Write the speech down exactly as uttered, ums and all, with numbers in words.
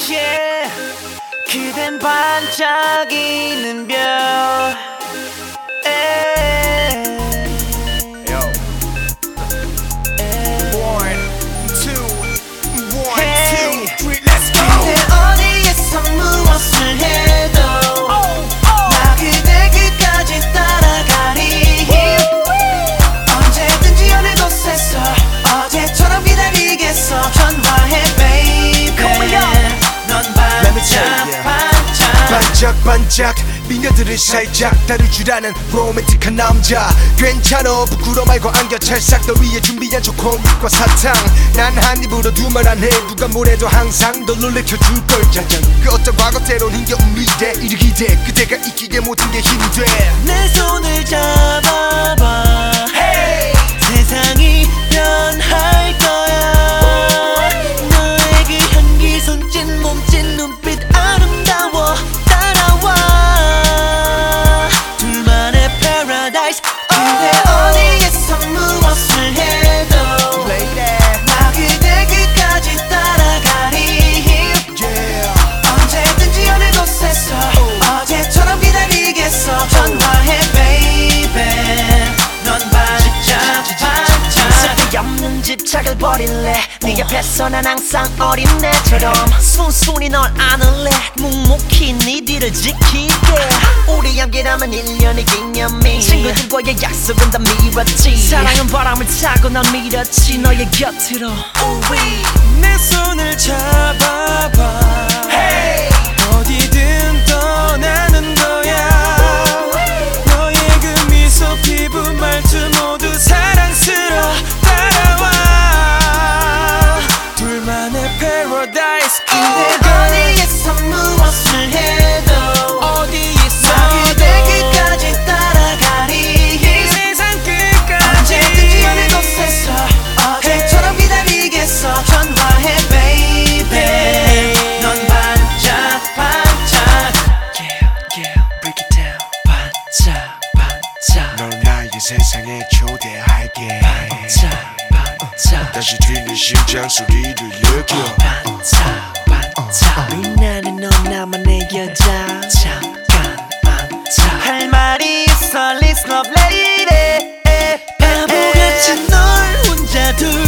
yeah. 그댄 반짝이는 별. Yo. One, two, one, Hey. two, three, let's go. 그대 어디에서 무엇을 해도 나 그대 끝까지 따라가리. 언제든지 어느 곳에서 어제처럼 기다리겠어. 전화해 baby. 넌 반짝 반짝 반짝반짝 미녀들을 살짝 다룰 줄 아는 로맨틱한 남자. 괜찮아 부끄러 말고 안겨 찰싹 너 위에 준비한 초콜릿과 사탕. 난 한 입으로 두말 안 해. 누가 뭐래도 항상 널 놀래켜줄 걸 짜잔. 그 어떤 과거 때론 힘겨운 미래 이를 기대 그대가 있기에 모든 게 힘이 돼. 내 손을 잡아봐. hey. 세상이 변할 거야. 너의 그 향기 손짓 몸짓 눈빛 아름다워. 따라와 둘만의 paradise. 그대 어디에서 무엇을 해도 나 그대 끝까지 따라가리. Yeah. 언제든지 어느 곳에서 어제처럼 기다리겠어. 전화해 baby. 넌 반짝 반짝 쓸데 없는 집착을 버릴래. 네 옆에서 난 항상 어린애처럼 순순히 널 안을래. 묵묵히 네 뒤를 지킬게. 우리 함께라면 일 년의 기념일. 친구들과의 약속은 다 미뤘지. 사랑은 바람을 타고 난 밀었지 너의 곁으로. 우리 내 손을 잡아봐. hey. 어디든 떠나는 거야. 너의 그 미소 피부 말투 모두 사랑스러워. 따라와 둘만의 paradise. 그대 어디에서 무엇을 해도 어디에서 나 그대 끝까지 따라가리. 세상 끝까지 언제든지 어느 곳에서 어제처럼 기다리겠어. 전화해 baby. 넌 반짝 반짝 yeah yeah break it down. 반짝 반짝 널 나의 세상에 초대할게. 반짝 반짝 다시 뛰는 심장 소리를 느껴. 반짝 반짝 빛나는 넌 나만의 여자. 잠깐 반짝 할 말이 있어 listen up lady. 바보같이 널 혼자 둘